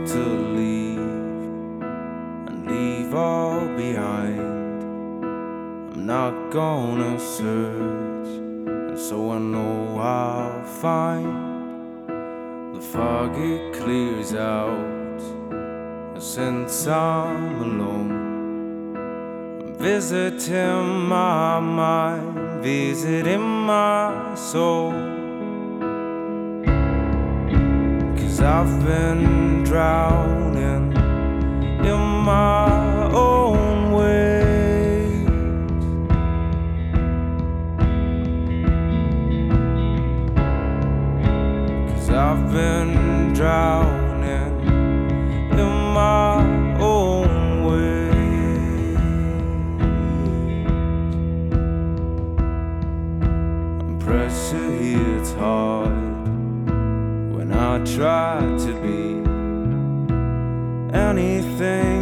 to leave and leave all behind. I'm not gonna search, and so I know I'll find. The fog it clears out, and since I'm alone, I'm visiting my mind, visiting my soul. 'Cause I've been drowning in my own way. 'Cause I've been drowning in my own way. And pressure hits hard when I try to be anything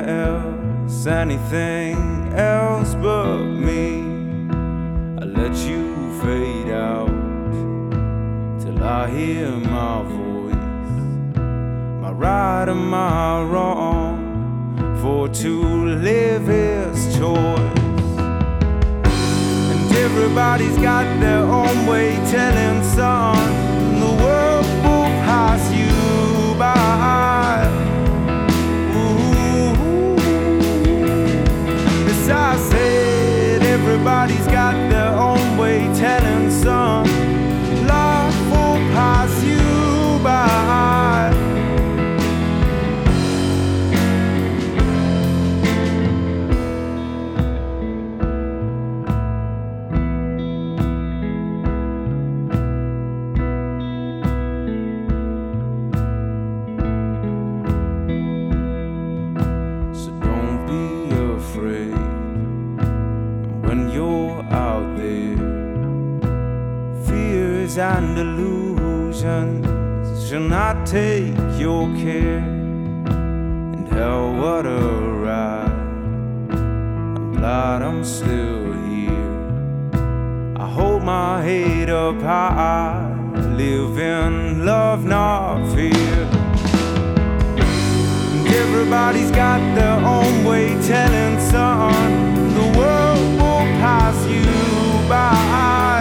else but me. I let you fade out till I hear my voice. Am I right or am I wrong? For to live is choice. And everybody's got their own way telling son, the world will pass you by. As I said, everybody's got their own way telling son, life will pass you by. When you're out there, fears and illusions shall not take your care. And hell, what a ride. I'm glad I'm still here. I hold my head up high, live in love, not fear. And everybody's got their own way telling son, the world will pass you by.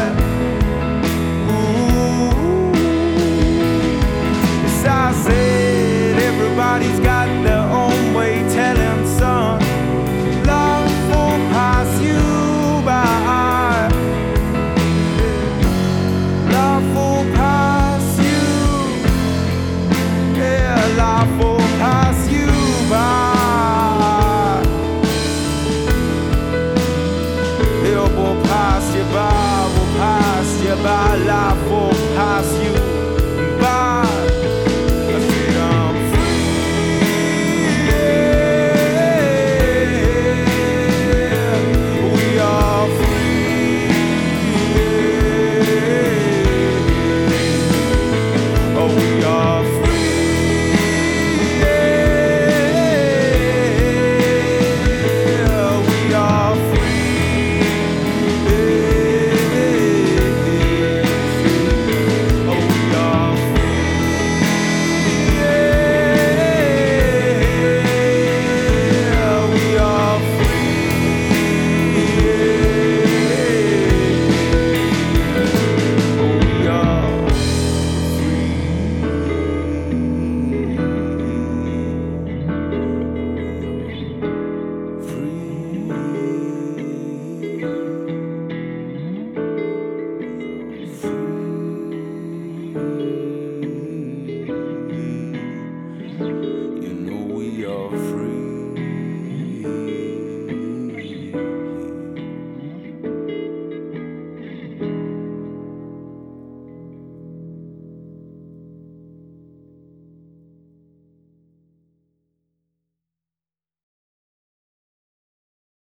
Ooh. As I said, everybody's got their own way telling son, love will pass you by. Love will pass you. Yeah, love will pass you by. We'll pass you by, life will pass you